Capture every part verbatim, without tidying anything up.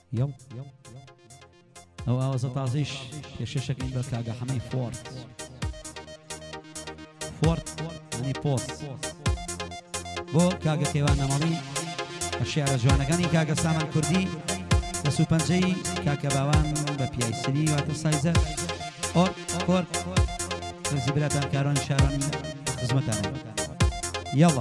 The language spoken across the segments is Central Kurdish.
يلا ئەو ئاوازە تازەیش پێشێشەکەین بە کاگە حەمەی فۆرت فۆرت ینی پۆست بۆ کاگە کەیوان نەمەڵی بە شێعرە جوانەکانی کاگە سامان کوردی لە سوپەنجەی کاکە باوان بە پیایسنی واتە سایزە ئۆر کۆر ڕێزی براتان کارانی شارانی خزمەتانە یەڵا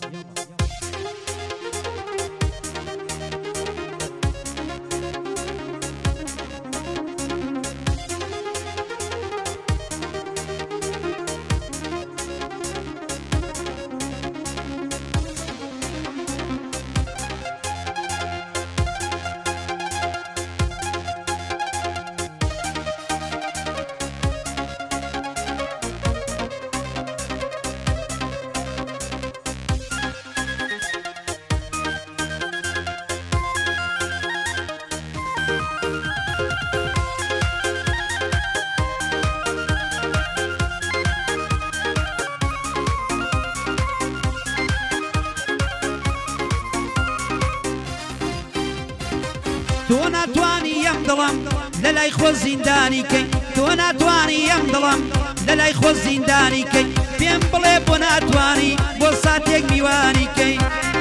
تۆ ناتوانی ئەم دڵم لە لای خۆ زیندانی کەی تۆ ناتوانی ئەم دڵم لە لای خۆ زیندانی کەی پێم بڵێ بۆ ناتوانی بۆ ساتێک میوانی کەی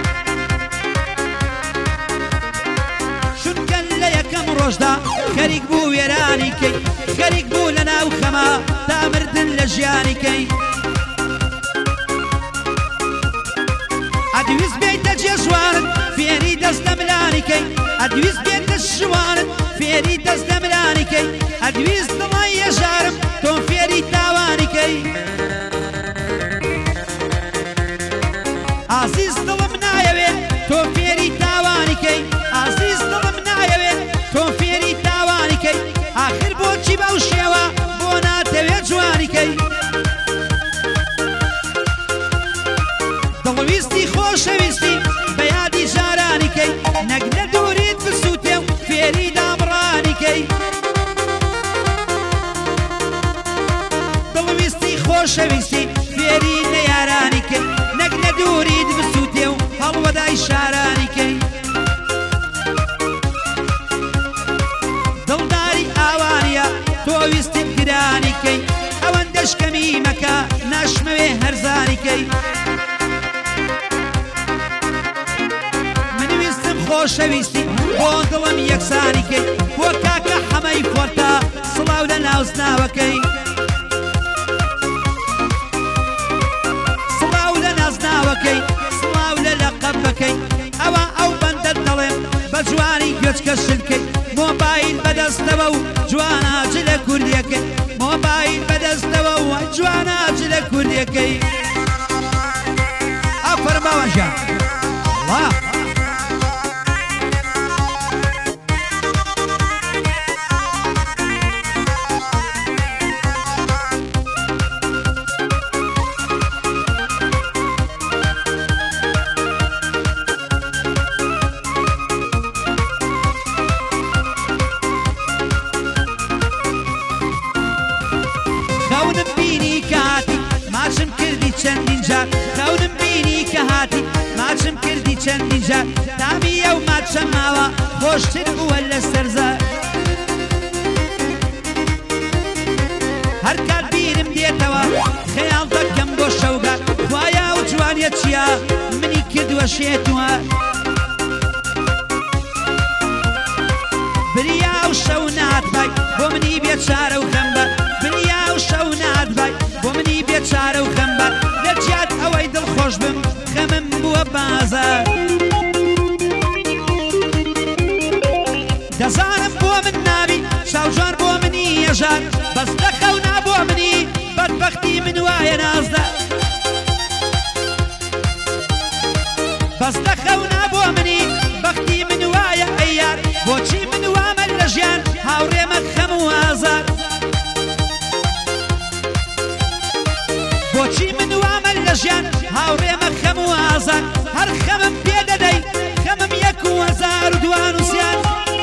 چونکە لە یەکەم ڕۆژدا خەریک بوو وێرانی کەی خەریک بوو لە ناو خەما تا مردن لە ژیانی کەی ئەدویست بێیتە جێژوانت فێری دەست لە ملانی کەی ئەدویست بێتە شوانت فێری دەست لە ملانی کەی ئەدویست دڵی ێژارم تۆ فێری تاوانی کەی ئازیز دڵم نایەوێ تۆ فێری تاوانی کەی ئازیز دڵم نایەوێ تۆ فێری تاوانی کەی ئاخر بۆچی بەو شێوە بۆ ناتەوێت جوانی کەی دڵویستی خۆشەویستی بە یادی ژارانی کەی نەک لە دووریت بسووتێ و فێری دابڕانی کەی دڵویستی خۆشەویستی فێری نەیارانی کەی نەک لە دووریت بسووتێ و هەڵوەدای شارانی کەی دڵداری ئاوانیە تۆ ویستت گرانی کەی ئەوەندەش کەمی مەکە ناشمەوێ هەرزانی کەی خۆشەویستی بۆ دڵم یەکسانی کەی بۆ کاکە حەمەی فۆرتە سڵاو لە ناوزناوەکەی سڵاو لە نازناوەکەی سڵاو لە لەقەبەکەی ئەوە ئەو بەندەت دەڵێم بە جوانی گوێچکە شلکەی مۆبایل بەدەستەوە و جواناج لە کوردیەکەی مۆبایل بەدەستەوە و جواناج لە کوردیەکەی ئەفەرماوە ژیان الله خەونم بینی کە هاتی ماچم کردی چەندین جار خەونم بینی کە هاتی ماچم کردی چەندین جار تامی ئەو ماچە ماوە خۆشتر بووە لە سەرزار هەر کات بیرم دێتەوە خەیاڵ دەکەم بۆ شەوگار خوایە و جوانیە چییە منی کردووە شێتوە بریا و شەو ناتبای بۆ منی بێچارە و خەمبەر بریا و شەو ناتبای بۆ منی بێچارە و خەمبەر لە جیات ئەوەی دڵخۆش بم خەمم بووە بازار دەزانم بۆ من نابی چاوجوان بۆ منی هێژار بەس دەخەونا بۆ منی بەدبەختی من وایە نازدار بەس دەخەونا بۆ منی بەختی من وایە ئەیار بۆچی من وامە لە ژیان هاوڕێمە خەم و ئازار بۆچی من وامە لە ژیان هاوڕێمە خەم و ئازار هەر خەمم پێ دەدەی خەمم یەک و هەزار و دوان و سیان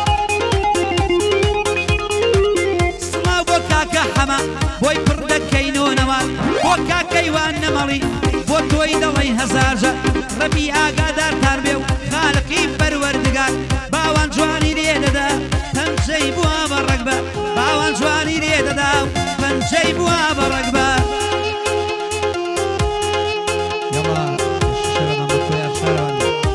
سڵاو بۆ کاکە حەمە بۆی پڕ دەکەینۆنەوە بۆ کاکەیوان نەمەڵی بۆ تۆی دەڵی هەزارجە ڕەبی ئاگادارتان بێ و خالقی پەروەردگار باوان جوانی لێ دەدا پەنجەی بووە بە ڕەگبار یاڵا شەوە بەمە خۆیان شارەوەن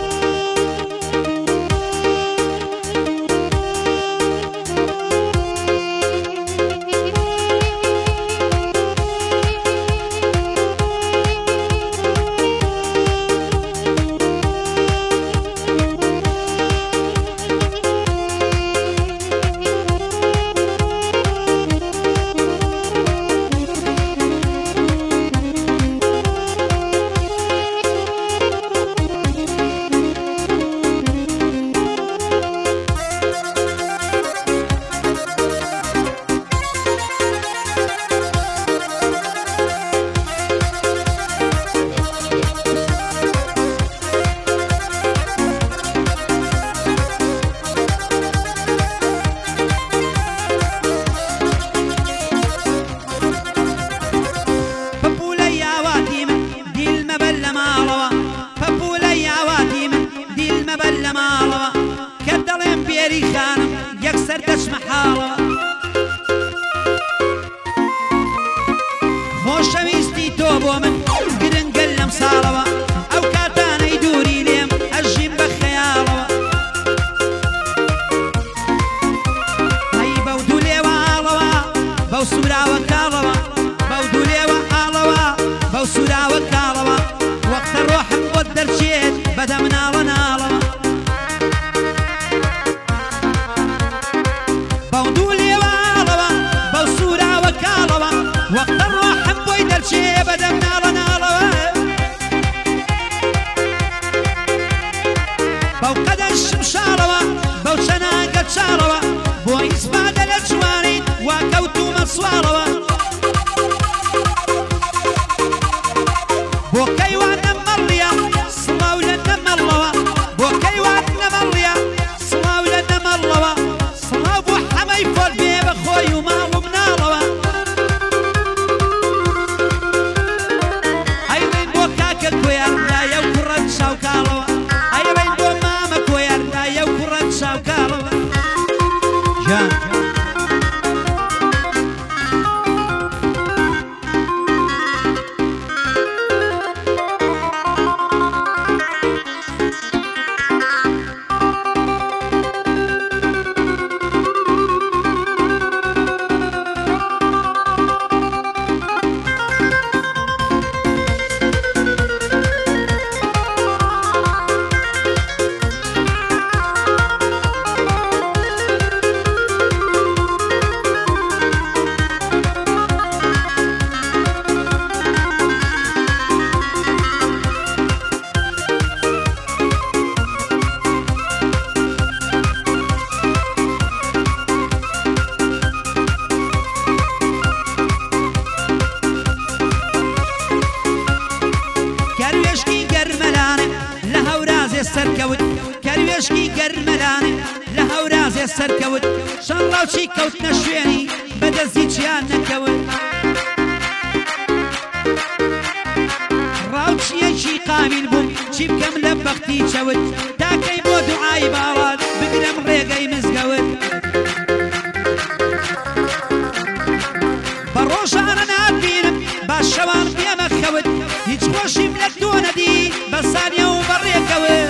خۆشەویستی تۆ بۆ من گرنگە لەم ساڵەوە ئەو کاتانەی دووری لێم ئەژیم بە خەیاڵەوە ئەی بەو دوو لێوە ئاڵەوە بەو سوراوە کاڵەوە بەو دوو لێوە ئاڵەوە بەو سوراوە کاڵەوە وەختە ڕۆحم بۆت دەرچێت بەدە مناڵە ناڵەوە بەو دوو لێوە ئاڵەوە بەو سوراوە کاڵەوە وەختە ڕۆحم بۆی دەرچێ بەدە مناڵە ناڵەوە بەو قەدە شمشاڵەوە بەو چەناگە چاڵەوە بۆ ئیسپادە لە جوانی وا کەوتومە سواڵەوە بۆ کەیوان نەمەڵیە سڵاو لە نەمەڵەوە بۆ کەیوان نەمەڵیە سڵاو لە نەمەڵەوە سڵاو بۆ حەمەی فۆر بێ بە خۆی و ماڵ و مناڵەوە ئەیڕێن بۆ کاکە کۆیاردایە و کوڕە چاوکاڵەوە ئەیڕێن بۆ مامە کۆیاردایە و کوڕە چاوکاڵەوە جان سەرکەوت کەروێشکی گەرمەلانێ لە هەورازێ سەرکەوت شەڕ ڕاوچی کەوتنە شوێنی بەدەستی چیان نەکەوت ڕاوچیەکی قامیل بووم چی بکەم لە بەختی چەوت تاکەی بۆ دوعای باڵات بگرم ڕێگەی مزگەوت بە ڕۆژانە ناتبینم با شەوان پێمە خەوت هیچ خۆشیم لە تۆ نەدی بە سانیە و بەڕێکەوت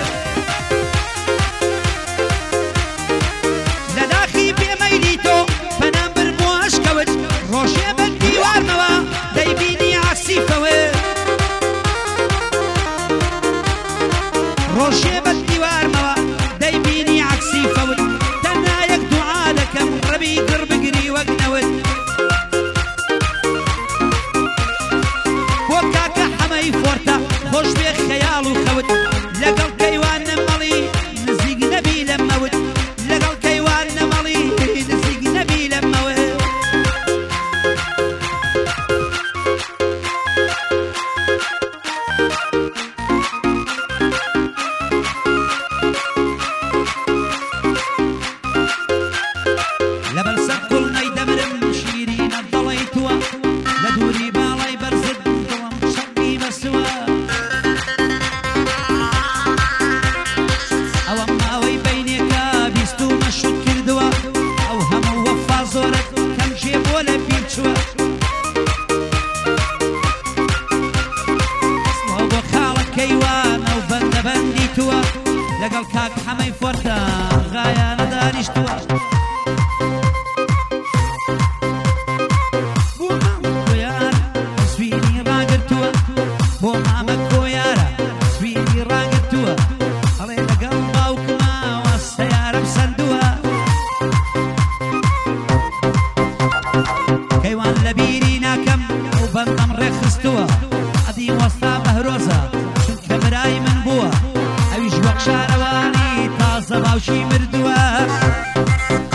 لە داخی پێمەیلی تۆ پەنام برم و ئەشکەوت ڕۆژێ بە دیوارمەوە دەیبینی عەکسیفەوت ڕۆژێ بە دیوارمەوە دەیبینی عەکسیفەوت تەنها یەک دوعا دەکەم ڕەبی گڕ بگری وەک نەوت بۆ کاکە حەمەی فۆرتە خۆش بێ خەیاڵ و خەوت لەگەڵ کەیوان نەمەڵی نزیک نەبی لەمەوت لەگەڵ کەیوان نەمەڵی نزیک نەبی لەمەوت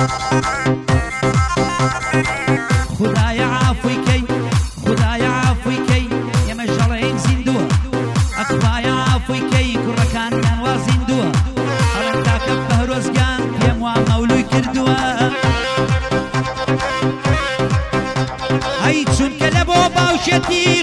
خدایە عافوی کەی خدایە عافوی کەی ئێمە ژەڵەیەک زیندووە ئەخوایە عافوی کەی کوڕەکانیان وا زیندووە هەڵێن تاکە بەهرۆزگان پێم وا مەولوی کردووە ئەی چونکە لە بۆ باوشێتی